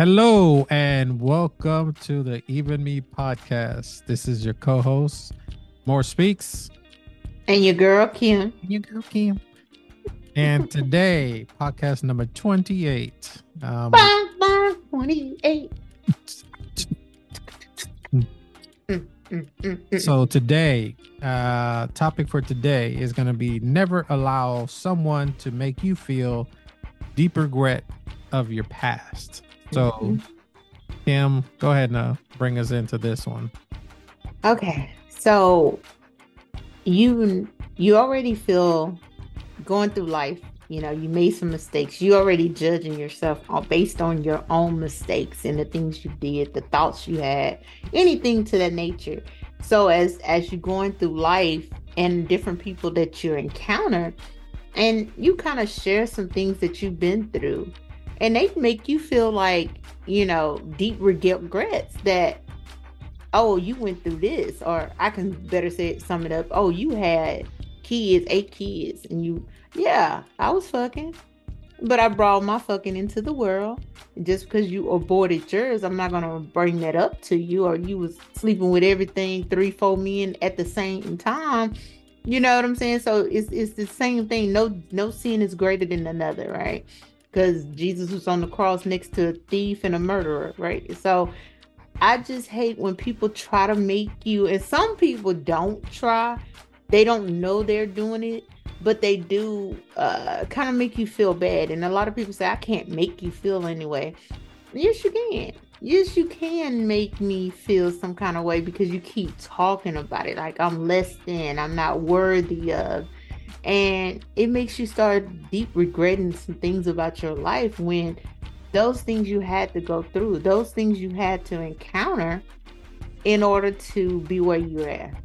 Hello and welcome to the Even Me podcast. This is your co-host, More Speaks. And your girl Kim. You go, Kim. And today, podcast number 28. Bang, bang, 28. So today, topic for today is going to be never allow someone to make you feel deep regret of your past. So, Kim, go ahead and bring us into this one. Okay, so you already feel going through life. You made some mistakes. You already judging yourself based on your own mistakes and the things you did, the thoughts you had, anything to that nature. So as you're going through life and different people that you encounter, and you kind of share some things that you've been through, and they make you feel like deep regrets that, oh, you went through this, or I can better sum it up, oh, you had kids, 8 kids, and yeah, I was fucking, but I brought my fucking into the world. Just because you aborted yours, I'm not gonna bring that up to you, or you was sleeping with everything, 3 4 men at the same time. You know what I'm saying? So it's the same thing. No sin is greater than another, right? Because Jesus was on the cross next to a thief and a murderer, right? So I just hate when people try to make you, and some people don't try, they don't know they're doing it, but they do kind of make you feel bad. And a lot of people say, I can't make you feel anyway. Yes, you can. Yes, you can make me feel some kind of way because you keep talking about it like I'm less than, I'm not worthy of. And it makes you start deep regretting some things about your life when those things you had to go through, those things you had to encounter in order to be where you're at.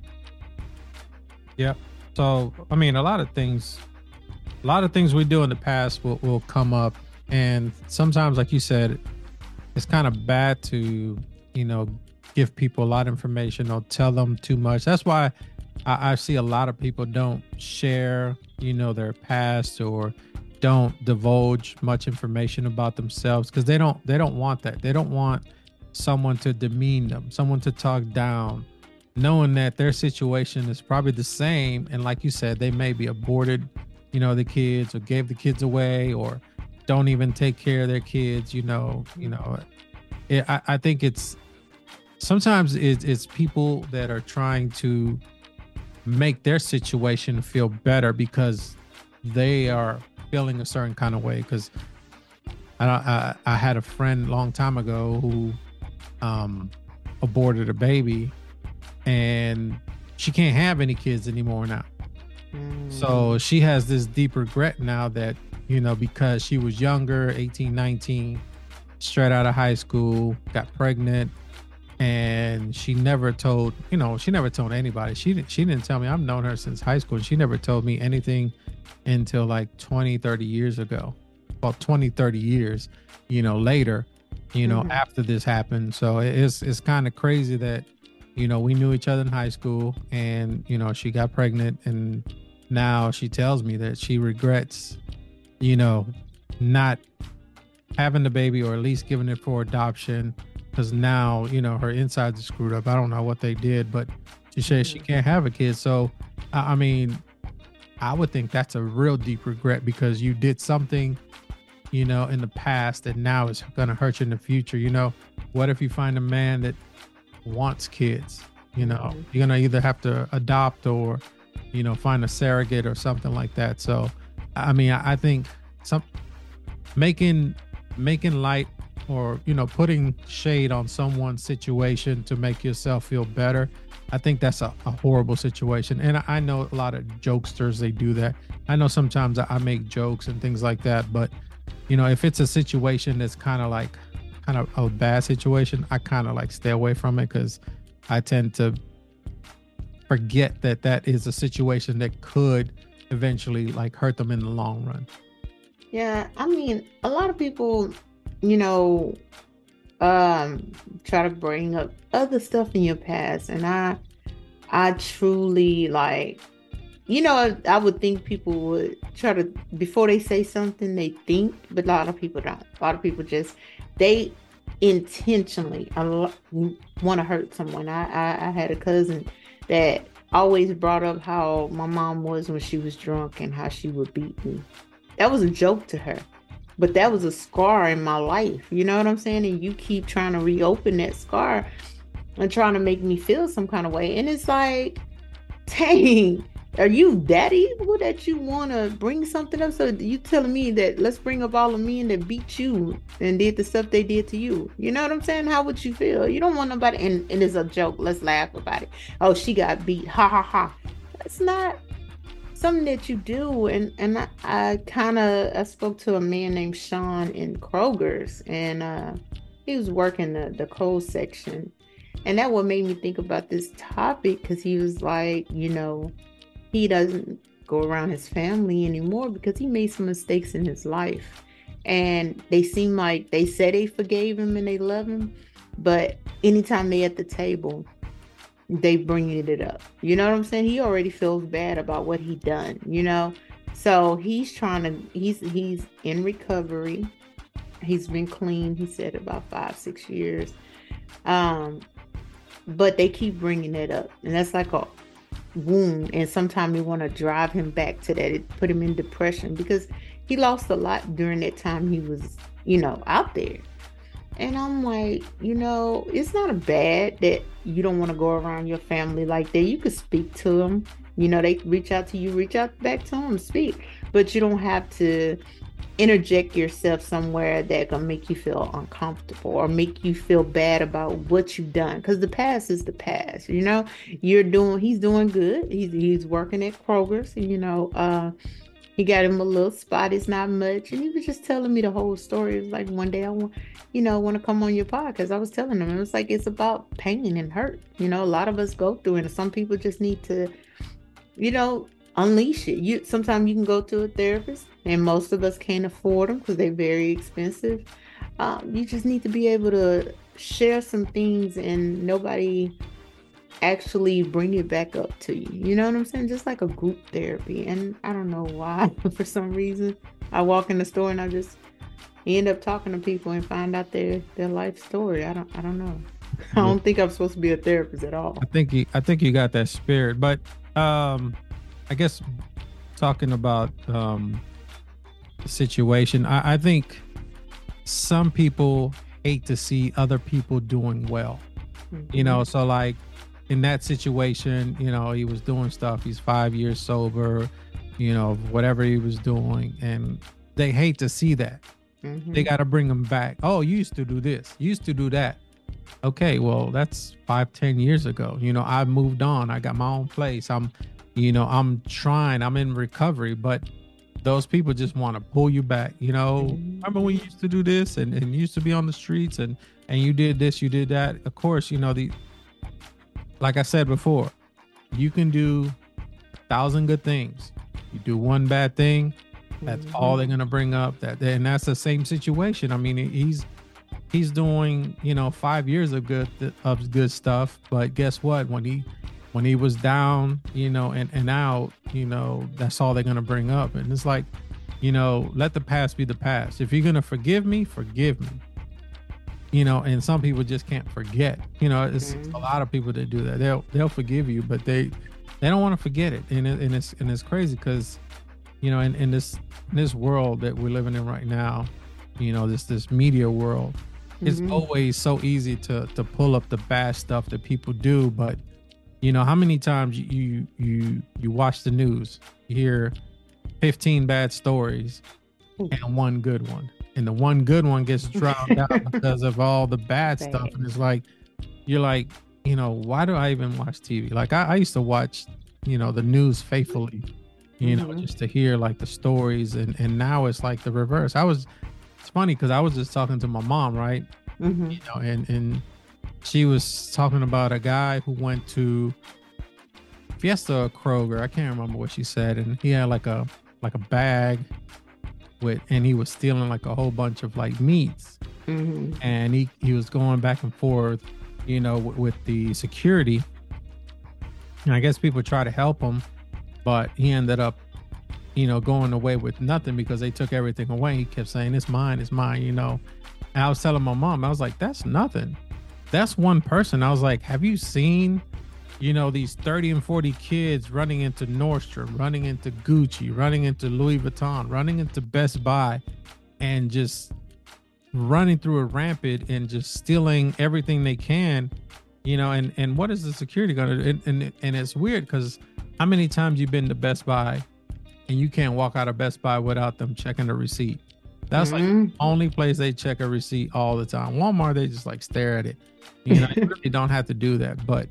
Yep. So, I mean, a lot of things we do in the past will come up. And sometimes, like you said, it's kind of bad to, give people a lot of information or tell them too much. That's why I see a lot of people don't share, their past or don't divulge much information about themselves because they don't want that. They don't want someone to demean them, someone to talk down, knowing that their situation is probably the same. And like you said, they may be aborted, the kids, or gave the kids away, or don't even take care of their kids. I think it's sometimes it's people that are trying to make their situation feel better because they are feeling a certain kind of way. Because I had a friend a long time ago who aborted a baby, and she can't have any kids anymore now. So she has this deep regret now that, because she was younger, 18, 19, straight out of high school, got pregnant, and she never told anybody. She didn't tell me. I've known her since high school, and she never told me anything until like 20, 30 years ago. About 20, 30 years, later, after this happened. So it's kind of crazy that, we knew each other in high school, and, she got pregnant, and now she tells me that she regrets, not having the baby, or at least giving it for adoption, because now, her insides are screwed up. I don't know what they did, but she says she can't have a kid. So, I mean, I would think that's a real deep regret because you did something, in the past that now is going to hurt you in the future. What if you find a man that wants kids? You're going to either have to adopt or, find a surrogate or something like that. So, I mean, I think making light, or putting shade on someone's situation to make yourself feel better, I think that's a horrible situation. And I know a lot of jokesters, they do that. I know sometimes I make jokes and things like that, but if it's a situation that's kind of a bad situation, I kind of like stay away from it, because I tend to forget that is a situation that could eventually like hurt them in the long run. Yeah, I mean, a lot of people, you know, try to bring up other stuff in your past, and I truly like, I would think people would try to, before they say something, they think, but a lot of people don't. A lot of people just, they intentionally want to hurt someone. I had a cousin that always brought up how my mom was when she was drunk and how she would beat me. That was a joke to her, but that was a scar in my life. You know what I'm saying? And you keep trying to reopen that scar and trying to make me feel some kind of way. And it's like, dang, are you that evil that you want to bring something up? So you telling me that let's bring up all the men that beat you and did the stuff they did to you. You know what I'm saying? How would you feel? You don't want nobody, and it's a joke. Let's laugh about it. Oh, she got beat. Ha ha ha. That's not something that you do. And I spoke to a man named Sean in Kroger's, and he was working the cold section. And that what made me think about this topic, because he was like, he doesn't go around his family anymore because he made some mistakes in his life. And they seem like they say they forgave him and they love him, but anytime they at the table, they bringing it up. You know what I'm saying? He already feels bad about what he done, So he's he's in recovery. He's been clean, he said, about 5-6 years. But they keep bringing it up. And that's like a wound. And sometimes we want to drive him back to that. It put him in depression because he lost a lot during that time he was, out there. And I'm like, it's not bad that you don't want to go around your family like that. You could speak to them. They reach out to you, reach out back to them, speak. But you don't have to interject yourself somewhere that gonna make you feel uncomfortable or make you feel bad about what you've done, because the past is the past. He's doing good. He's working at Kroger's. He got him a little spot. It's not much, and he was just telling me the whole story. It's like, one day I want to come on your podcast. I was telling him, it was like, it's about pain and hurt. A lot of us go through it, and some people just need to unleash it. Sometimes you can go to a therapist, and most of us can't afford them because they're very expensive. You just need to be able to share some things and nobody actually bring it back up to you. You know what I'm saying? Just like a group therapy. And I don't know why, for some reason, I walk in the store and I just end up talking to people and find out their life story. I don't know. I don't think I'm supposed to be a therapist at all. I think you got that spirit, but I guess talking about the situation, I think some people hate to see other people doing well. Mm-hmm. So like in that situation, he was doing stuff. He's 5 years sober, whatever he was doing, and they hate to see that. Mm-hmm. They got to bring him back. Oh, you used to do this, you used to do that. Okay, well, that's 5-10 years ago. I've moved on. I got my own place. I'm trying, I'm in recovery, but those people just want to pull you back. Remember when you used to do this and you used to be on the streets and you did this, you did that. Of course, like I said before, you can do 1,000 good things. You do one bad thing, that's all they're going to bring up. And that's the same situation. I mean, he's doing, 5 years of good stuff, but guess what? When he was down, and out, that's all they're going to bring up. And it's like, let the past be the past. If you're going to forgive me, forgive me. And some people just can't forget. It's a lot of people that do that. They'll forgive you, but they don't want to forget it. And it's crazy because, in this world that we're living in right now, this media world, it's always so easy to pull up the bad stuff that people do. But how many times you watch the news, you hear 15 bad stories and one good one, and the one good one gets drowned out because of all the bad stuff. And it's like, you're like, why do I even watch TV? Like I used to watch, the news faithfully, just to hear like the stories. And now it's like the reverse. It's funny because I was just talking to my mom, right? And she was talking about a guy who went to Fiesta or Kroger. I can't remember what she said. And he had like a bag and he was stealing like a whole bunch of like meats. And he was going back and forth, with the security. And I guess people try to help him, but he ended up going away with nothing because they took everything away. He kept saying, it's mine, And I was telling my mom, I was like, that's nothing. That's one person. I was like, have you seen, these 30 and 40 kids running into Nordstrom, running into Gucci, running into Louis Vuitton, running into Best Buy, and just running through a rampant and just stealing everything they can, and what is the security going to do? And it's weird because how many times you've been to Best Buy and you can't walk out of Best Buy without them checking the receipt? That's like the only place they check a receipt all the time. Walmart, they just like stare at it. You really don't have to do that. But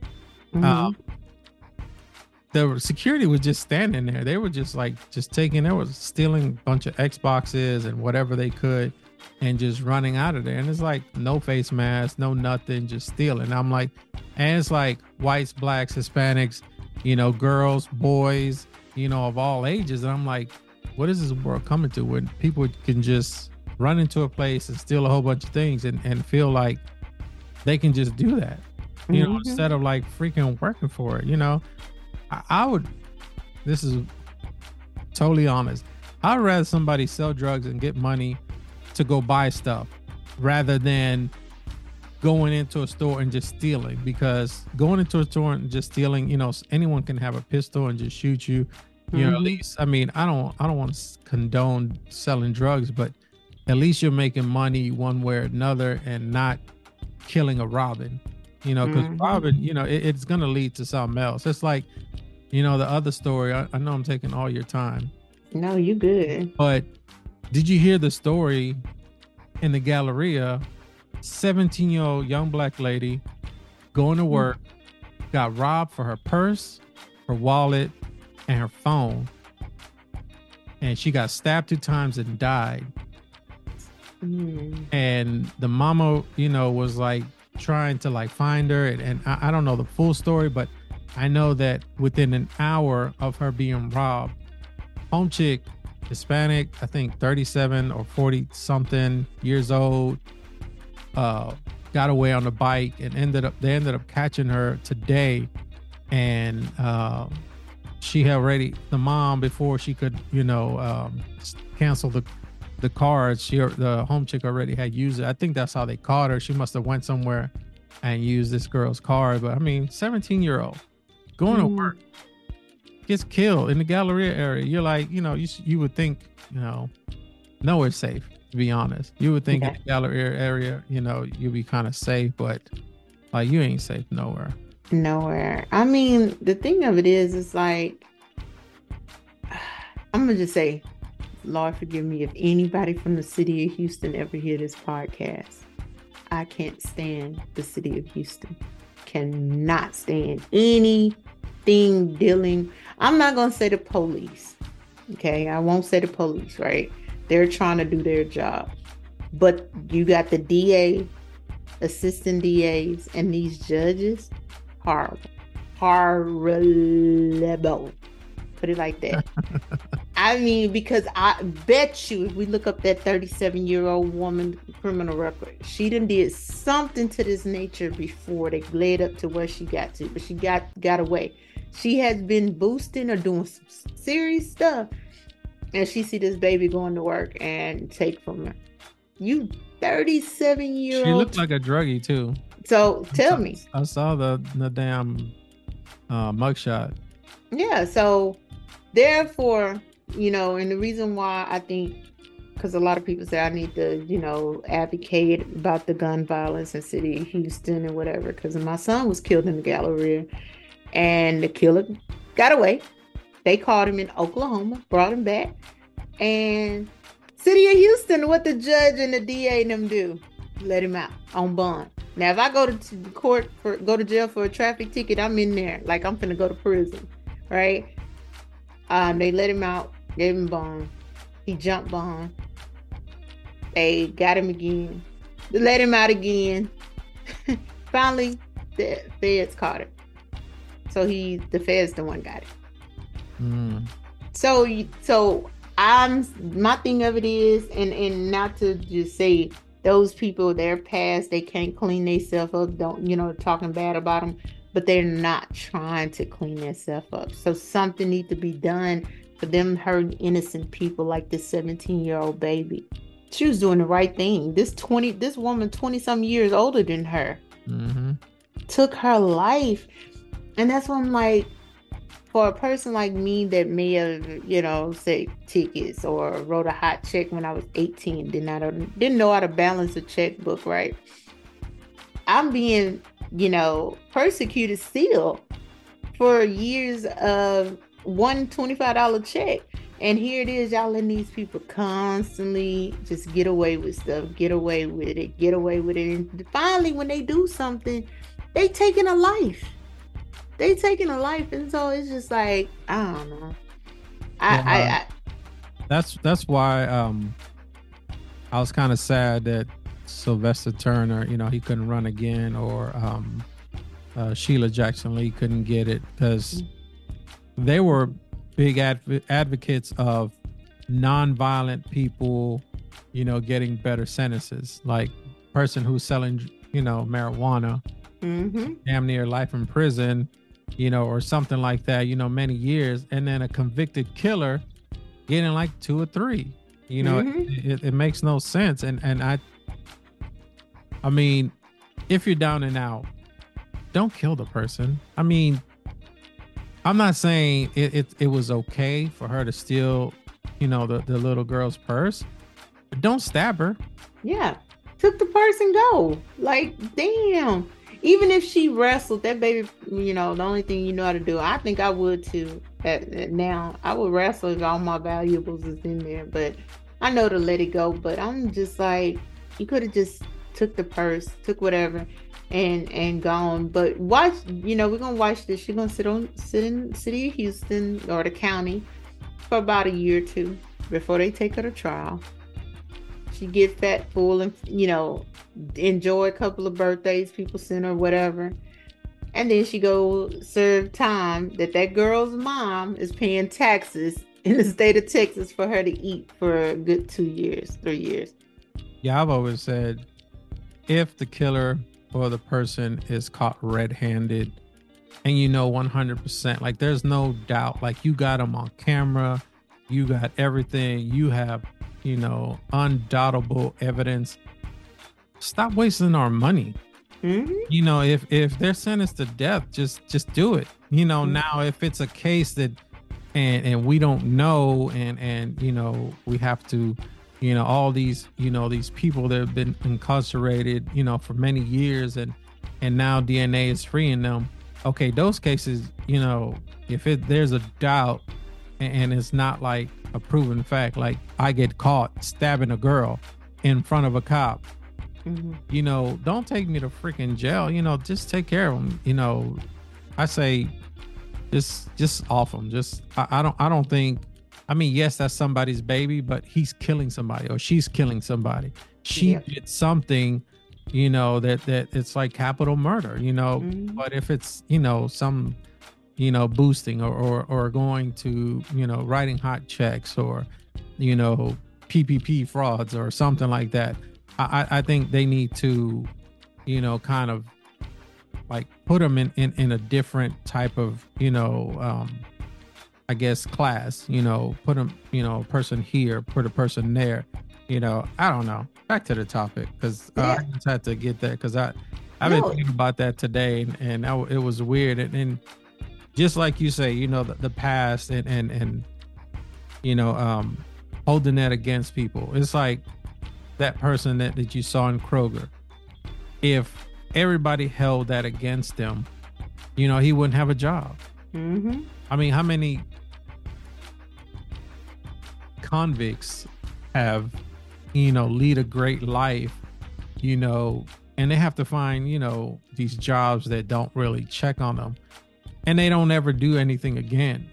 the security was just standing there. They were just they were stealing a bunch of Xboxes and whatever they could and just running out of there. And it's like no face mask, no nothing, just stealing. I'm like, and it's like whites, blacks, Hispanics, girls, boys, of all ages. And I'm like, what is this world coming to when people can just run into a place and steal a whole bunch of things and feel like they can just do that, instead of like freaking working for it, I would, this is totally honest. I'd rather somebody sell drugs and get money to go buy stuff rather than going into a store and just stealing, because going into a store and just stealing, anyone can have a pistol and just shoot you. At least, I mean, I don't want to condone selling drugs, but at least you're making money one way or another and not killing a Robin, because Robin, it's going to lead to something else. It's like, the other story. I know I'm taking all your time. No, you good. But did you hear the story in the Galleria? 17-year-old young black lady going to work, got robbed for her purse, her wallet, and her phone, and she got stabbed 2 times and died. And the mama, was like trying to like find her, and I don't know the full story, but I know that within an hour of her being robbed, home chick, Hispanic, I think 37 or 40 something years old, got away on a bike and they ended up catching her today. And the mom, before she could cancel the cards, the home chick already had used it. I think that's how they caught her. She must have went somewhere and used this girl's card. But I mean, 17-year-old going to work gets killed in the Galleria area. You're like, you would think, nowhere's safe, to be honest. You would think in the Galleria area, you'd be kind of safe, but like you ain't safe nowhere. I mean, the thing of it is, it's like, I'm gonna just say, Lord forgive me if anybody from the city of Houston ever hear this podcast. I can't stand the city of Houston. Cannot stand anything dealing. I'm not gonna say the police. Okay, I won't say the police, right? They're trying to do their job. But you got the DA, assistant DAs, and these judges. Horrible. Put it like that. I mean, because I bet you if we look up that 37-year-old woman criminal record, she done did something to this nature before they led up to where she got to, but she got away. She has been boosting or doing some serious stuff, and she see this baby going to work and take from her. You 37-year-old. She looked like a druggie too. So tell me. I saw the damn mugshot. Yeah. So therefore, and the reason why I think, because a lot of people say I need to, advocate about the gun violence in the city of Houston and whatever, because my son was killed in the Galleria and the killer got away. They caught him in Oklahoma, brought him back, and city of Houston, what the judge and the DA and them do? Let him out on bond. Now, if I go to go to jail for a traffic ticket, I'm in there. Like I'm finna go to prison, right? They let him out, gave him bond. He jumped bond. They got him again. They let him out again. Finally, the feds caught him. So the feds the one got it. So my thing of it is, and not to just say those people, their past, they can't clean themselves up, don't, talking bad about them, but they're not trying to clean themselves up. So something needs to be done for them hurting innocent people like this 17-year-old baby. She was doing the right thing. This woman 20-some years older than her took her life. And that's when I'm like, for a person like me that may have, say tickets or wrote a hot check when I was 18, didn't know how to balance a checkbook, right? I'm being, persecuted still for years of one $25 check. And here it is, y'all letting these people constantly just get away with stuff, get away with it. And finally, when they do something, they taking a life. And so it's just like, I don't know. That's why I was kind of sad that Sylvester Turner, he couldn't run again, or Sheila Jackson Lee couldn't get it, because they were big advocates of non-violent people, getting better sentences, like person who's selling, marijuana, damn near life in prison, or something like that, many years, and then a convicted killer getting like 2 or 3. It makes no sense. And I mean, if you're down and out, don't kill the person. I mean, I'm not saying it was okay for her to steal, the little girl's purse, but don't stab her. Yeah. Took the purse and go. Like, damn. Even if she wrestled that baby, the only thing you know how to do, I think I would too. Now I would wrestle if all my valuables is in there, but I know to let it go. But I'm just like, you could have just took the purse, took whatever, and gone. But watch, we're gonna watch this. She's gonna sit in city of Houston or the county for about a year or 2 before they take her to trial. She get fat, full, and enjoy a couple of birthdays people send her, whatever, and then she go serve time that girl's mom is paying taxes in the state of Texas for her to eat for a good 2 years, 3 years. Yeah, I've always said, if the killer or the person is caught red-handed, and 100%, like, there's no doubt, like, you got them on camera, you got everything, you have undoubtable evidence, stop wasting our money. If they're sentenced to death, just do it. Now if it's a case that and we don't know, and we have to, all these these people that have been incarcerated for many years, and now DNA is freeing them. Okay, those cases, if there's a doubt and it's not like a proven fact, like I get caught stabbing a girl in front of a cop, don't take me to freaking jail, just take care of them. I say just off them. I don't think, I mean, yes, that's somebody's baby, but he's killing somebody or she's killing somebody. She did something, that it's like capital murder, but if it's, some, boosting or going to, writing hot checks or, PPP frauds or something like that, I think they need to, kind of like put them in a different type of, I guess class, put them, a person here, put a person there, I don't know. Back to the topic, because I just had to get that, because I've been thinking about that today, and it was weird, and just like you say, the past and holding that against people. It's like that person that you saw in Kroger. If everybody held that against him, he wouldn't have a job. I mean, how many convicts have, lead a great life, and they have to find, these jobs that don't really check on them, and they don't ever do anything again.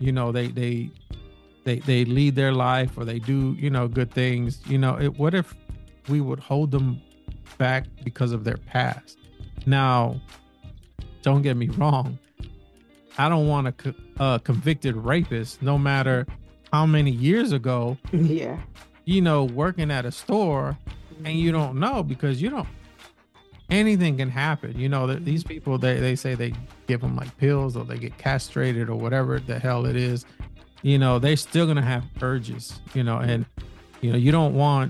They lead their life, or they do, good things. What if we would hold them back because of their past? Now, don't get me wrong, I don't want a convicted rapist, no matter how many years ago, working at a store, and you don't know, because anything can happen. These people, they say they give them like pills, or they get castrated, or whatever the hell it is. they're still gonna have urges, and you don't want.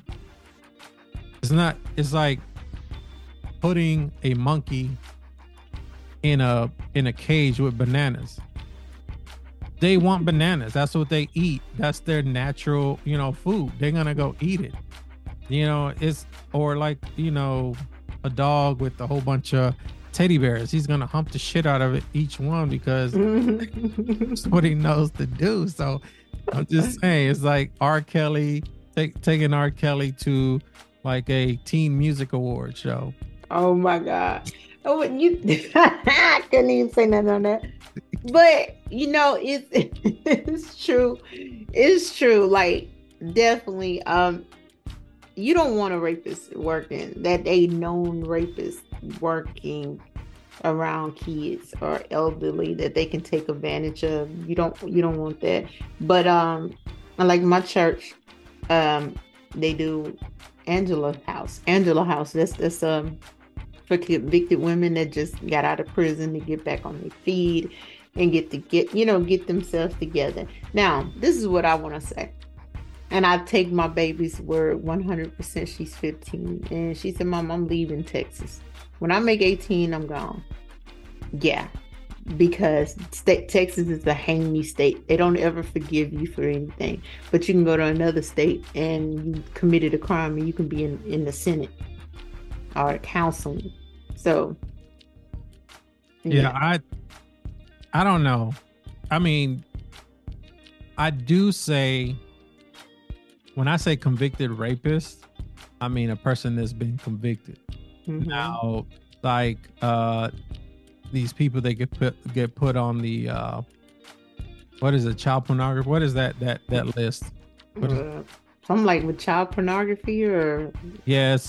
It's like putting a monkey in a cage with bananas. They want bananas. That's what they eat. That's their natural, food. They're gonna go eat it. It's or like, a dog with a whole bunch of teddy bears. He's gonna hump the shit out of each one because that's what he knows to do. So I'm just saying, it's like R. Kelly taking R. Kelly to like a teen music award show. Oh my God. Oh, you I couldn't even say nothing on that. But it's true. It's true. Like, definitely, you don't want a rapist working, that a known rapist working around kids or elderly that they can take advantage of. You don't want that. But like my church, they do Angela House. That's for convicted women that just got out of prison to get back on their feet and get themselves together. Now, this is what I want to say. And I take my baby's word 100%. She's 15. And she said, Mom, I'm leaving Texas. When I make 18, I'm gone. Yeah. Because Texas is a hang me state. They don't ever forgive you for anything. But you can go to another state and you committed a crime and you can be in the Senate or counseling. So yeah, I don't know. I mean, I do say, when I say convicted rapist, I mean a person that's been convicted. Mm-hmm. Now, like these people, they get put on the what is it, child pornography? What is that list? Something like with child pornography, or yes,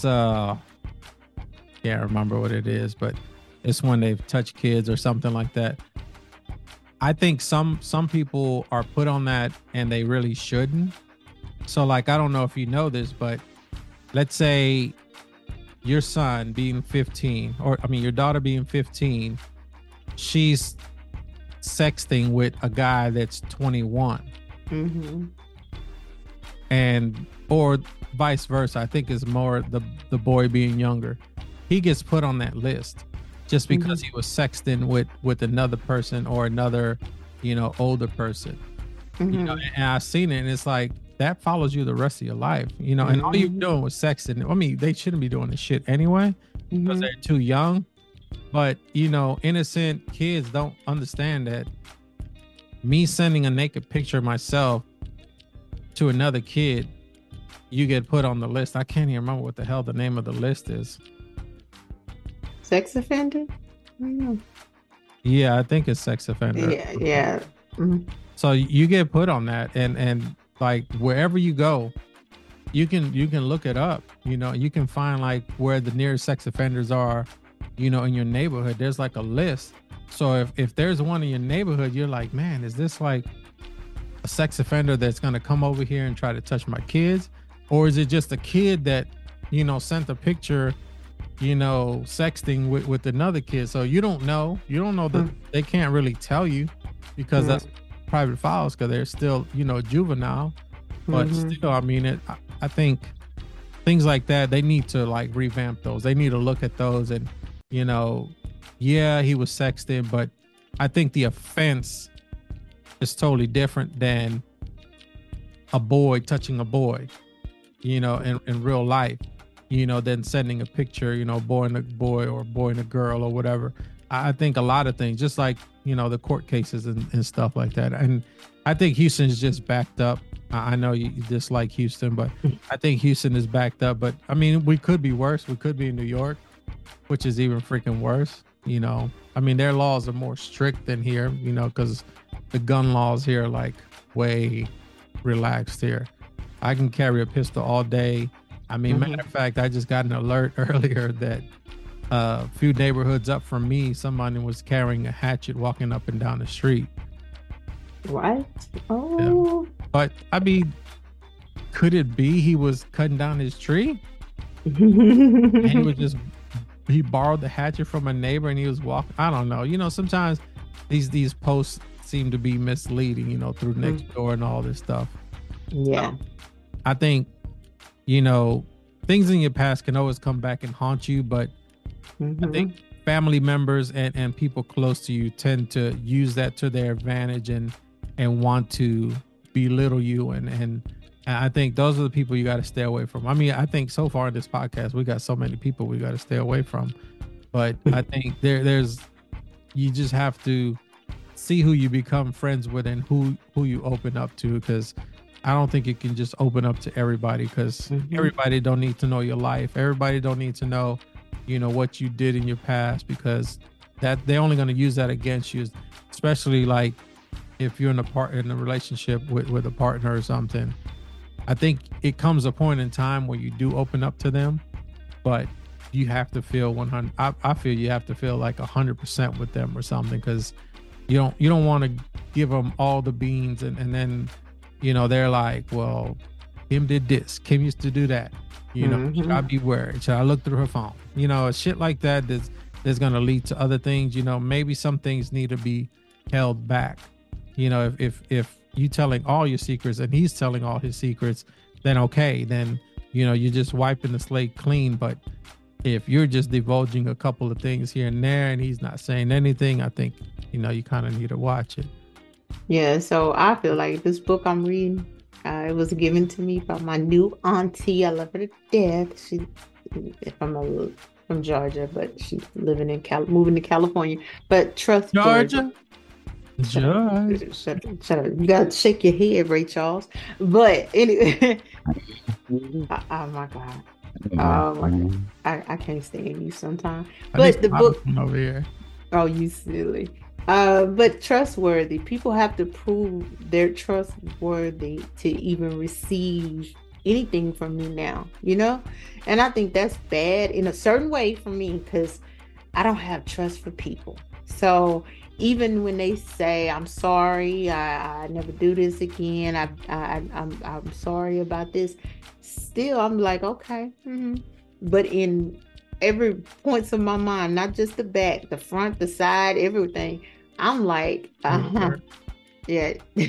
can't remember what it is, but it's when they've touched kids or something like that. I think some people are put on that and they really shouldn't. So like, I don't know if you know this, but let's say your son being 15, or I mean your daughter being 15, she's sexting with a guy that's 21. Mm-hmm. And or vice versa. I think it's more the boy being younger. He gets put on that list just because he was sexting with another person or another, older person. And I've seen it, and it's like that follows you the rest of your life, and all you're doing was sexting. I mean, they shouldn't be doing this shit anyway because they're too young. But innocent kids don't understand that me sending a naked picture of myself to another kid, you get put on the list. I can't even remember what the hell the name of the list is. Sex offender? Yeah, I think it's sex offender. Yeah. Mm-hmm. So you get put on that, and like wherever you go, you can look it up. You can find like where the nearest sex offenders are, in your neighborhood. There's like a list. So if there's one in your neighborhood, you're like, man, is this like a sex offender that's gonna come over here and try to touch my kids, or is it just a kid that sent a picture, sexting with another kid? So you don't know that they can't really tell you because that's private files, because they're still juvenile. But still, I mean, I think things like that, they need to like revamp those. They need to look at those and yeah, he was sexting, but I think the offense is totally different than a boy touching a boy, in real life, than sending a picture, boy and a boy or boy and a girl or whatever. I think a lot of things, just like, the court cases and stuff like that. And I think Houston's just backed up. I know you dislike Houston, but I think Houston is backed up. But I mean, we could be worse. We could be in New York, which is even freaking worse. I mean, their laws are more strict than here, because the gun laws here are like way relaxed here. I can carry a pistol all day. I mean, matter of fact, I just got an alert earlier that a few neighborhoods up from me, somebody was carrying a hatchet walking up and down the street. What? Oh. Yeah. But I mean, could it be he was cutting down his tree? And he borrowed the hatchet from a neighbor and he was walking. I don't know. Sometimes these posts seem to be misleading, through Nextdoor and all this stuff. Yeah. So, I think, things in your past can always come back and haunt you, but I think family members and people close to you tend to use that to their advantage and want to belittle you. And I think those are the people you got to stay away from. I mean, I think so far in this podcast, we got so many people we got to stay away from. But I think there's you just have to see who you become friends with and who you open up to, because I don't think you can just open up to everybody, because everybody don't need to know your life. Everybody don't need to know, what you did in your past, because that they're only going to use that against you, especially like if you're in a relationship with a partner or something. I think it comes a point in time where you do open up to them, but you have to feel 100. I feel you have to feel like 100% with them or something, because you don't want to give them all the beans and then they're like, well, Kim did this, Kim used to do that, should I be worried, should I look through her phone, shit like that. That's going to lead to other things. Maybe some things need to be held back. If you telling all your secrets and he's telling all his secrets, then okay, then you're just wiping the slate clean. But if you're just divulging a couple of things here and there and he's not saying anything, I think you kind of need to watch it. Yeah, so I feel like this book I'm reading, it was given to me by my new auntie. I love her to death. She from Georgia, but she's moving to California. But Georgia. Shut up. You gotta shake your head, Ray Charles. But anyway, oh my God. I can't stand you sometimes. But the book over here. Oh, you silly. But trustworthy. People have to prove they're trustworthy to even receive anything from me now, And I think that's bad in a certain way for me, because I don't have trust for people. So even when they say, I'm sorry, I never do this again, I'm sorry about this, still I'm like, okay. But in every points of my mind, not just the back, the front, the side, everything, I'm like, yeah.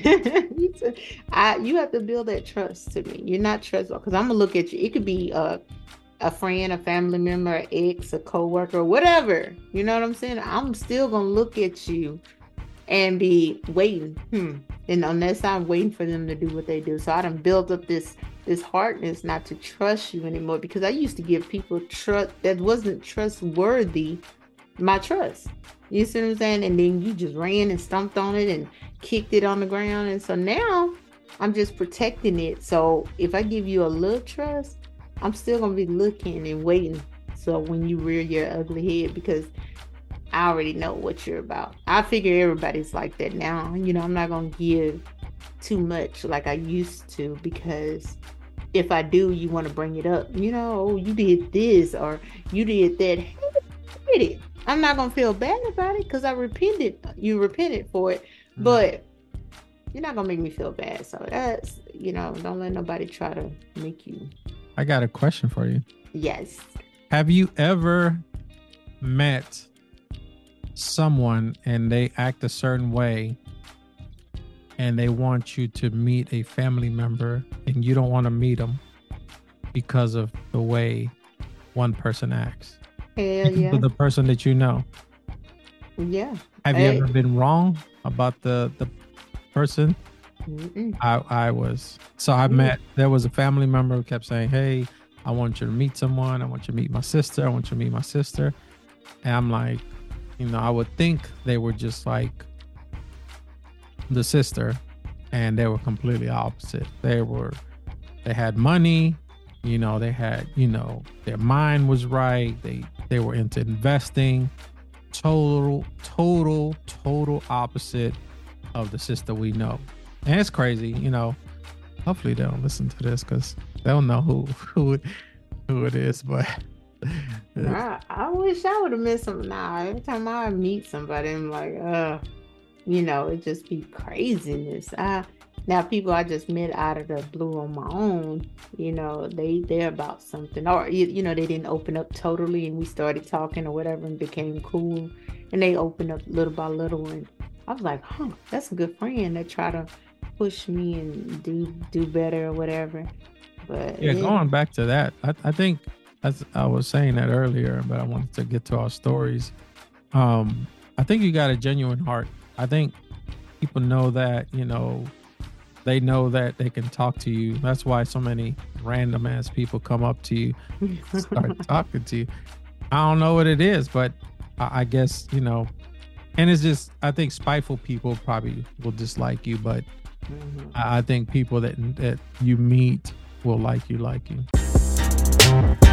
You have to build that trust to me. You're not trustworthy, because I'm gonna look at you. It could be a friend, a family member, an ex, a coworker, whatever. You know what I'm saying? I'm still gonna look at you and be waiting. And unless I'm waiting for them to do what they do. So I done built up this hardness not to trust you anymore, because I used to give people trust that wasn't trustworthy my trust. You see what I'm saying? And then you just ran and stomped on it and kicked it on the ground. And so now I'm just protecting it. So if I give you a little trust, I'm still going to be looking and waiting. So when you rear your ugly head, because I already know what you're about. I figure everybody's like that now. I'm not going to give too much like I used to, because if I do, you want to bring it up. Oh, you did this or you did that. Hey, you did it. I'm not going to feel bad about it, because I repented. You repented for it. But you're not going to make me feel bad. So that's, don't let nobody try to make you. I got a question for you. Yes. Have you ever met someone and they act a certain way and they want you to meet a family member and you don't want to meet them because of the way one person acts? Hell yeah. To the person that you know. Yeah. Have you ever been wrong about the person? I was. So there was a family member who kept saying, hey, I want you to meet someone. I want you to meet my sister. I want you to meet my sister. And I'm like, I would think they were just like the sister, and they were completely opposite. They had money, they had, their mind was right. They were into investing. Total opposite of the sister we know. And it's crazy, hopefully they don't listen to this, because they'll know who it is. But I wish I would have met some. Every time I meet somebody, I'm like, it just be craziness. Now people I just met out of the blue on my own, they're about something, or they didn't open up totally, and we started talking or whatever and became cool, and they opened up little by little, and I was like, huh, that's a good friend that try to push me and do better or whatever. But Yeah, going back to that, I think, as I was saying that earlier, but I wanted to get to our stories. I think you got a genuine heart. I think people know that, they know that they can talk to you. That's why so many random ass people come up to you, start talking to you. I don't know what it is, but I guess, and it's just, I think spiteful people probably will dislike you, but I think people that you meet will like you.